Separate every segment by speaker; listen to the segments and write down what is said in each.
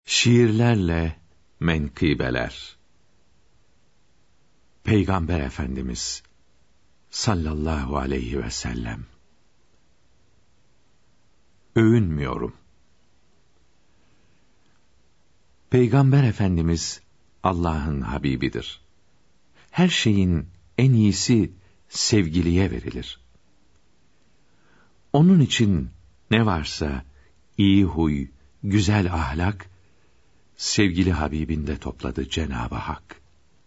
Speaker 1: Şiirlerle menkıbeler. Peygamber Efendimiz sallallahu aleyhi ve sellem. Övünmüyorum. Peygamber Efendimiz Allah'ın Habibidir. Her şeyin en iyisi sevgiliye verilir. Onun için ne varsa iyi huy, güzel ahlak, sevgili Habibinde topladı Cenab-ı Hak.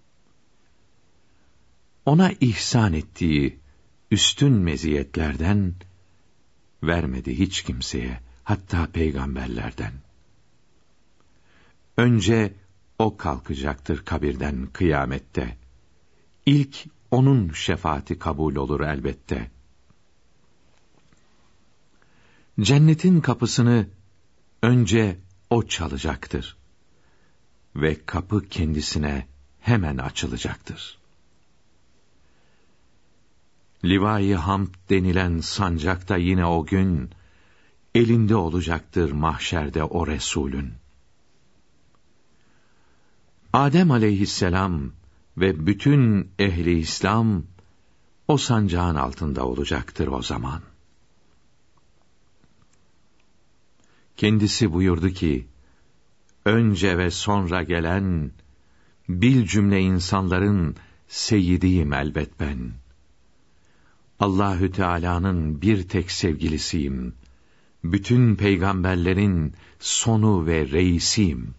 Speaker 1: Ona ihsan ettiği üstün meziyetlerden vermedi hiç kimseye, hatta peygamberlerden. Önce o kalkacaktır kabirden kıyamette. İlk onun şefaati kabul olur elbette. Cennetin kapısını önce o çalacaktır ve kapı kendisine hemen açılacaktır. Liva-i Hamd denilen sancakta yine o gün elinde olacaktır mahşerde o Resulün. Adem aleyhisselam ve bütün ehli İslam o sancağın altında olacaktır o zaman. Kendisi buyurdu ki, önce ve sonra gelen bil cümle insanların seyyidiyim elbet ben. Allahü Teala'nın bir tek sevgilisiyim. Bütün peygamberlerin sonu ve reisiyim.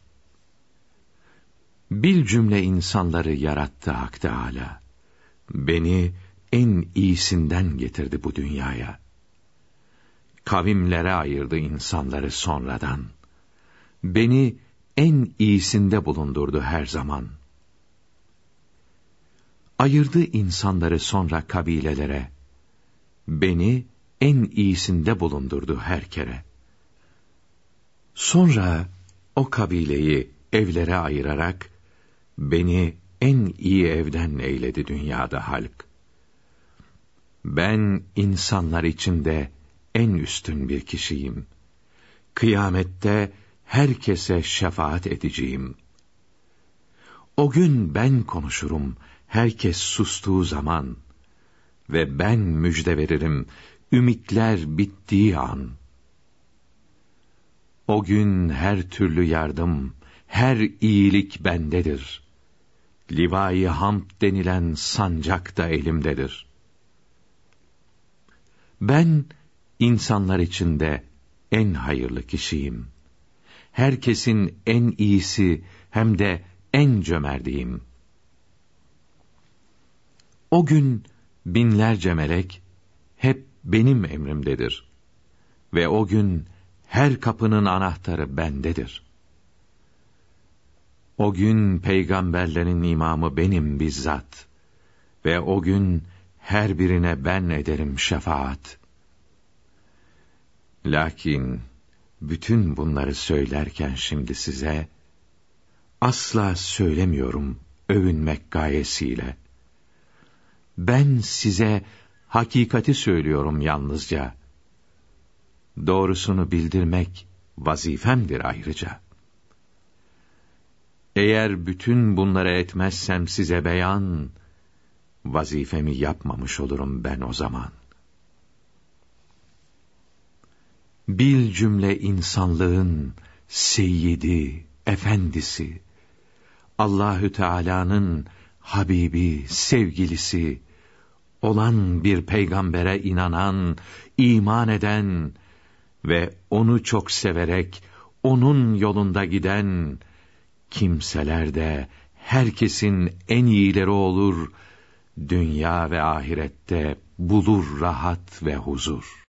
Speaker 1: Bil cümle insanları yarattı Hak Teâlâ. Beni en iyisinden getirdi bu dünyaya. Kavimlere ayırdı insanları sonradan. Beni en iyisinde bulundurdu her zaman. Ayırdı insanları sonra kabilelere. Beni en iyisinde bulundurdu her kere. Sonra o kabileyi evlere ayırarak beni en iyi evden eyledi dünyada halk. Ben insanlar içinde en üstün bir kişiyim. Kıyamette herkese şefaat edeceğim. O gün ben konuşurum, herkes sustuğu zaman ve ben müjde veririm, ümitler bittiği an. O gün her türlü yardım, her iyilik bendedir. Liva-i Hamd denilen sancak da elimdedir. Ben insanlar içinde en hayırlı kişiyim. Herkesin en iyisi hem de en cömertiyim. O gün binlerce melek hep benim emrimdedir. Ve o gün her kapının anahtarı bendedir. O gün peygamberlerin imamı benim bizzat. Ve o gün her birine ben ederim şefaat. Lakin bütün bunları söylerken şimdi size asla söylemiyorum övünmek gayesiyle. Ben size hakikati söylüyorum yalnızca. Doğrusunu bildirmek vazifemdir ayrıca. Eğer bütün bunları etmezsem size beyan, vazifemi yapmamış olurum ben o zaman. Bil cümle insanlığın seyyidi, efendisi, Allahü Teala'nın Habibi, sevgilisi olan bir peygambere inanan, iman eden ve onu çok severek onun yolunda giden kimseler de herkesin en iyileri olur, dünya ve ahirette bulur rahat ve huzur.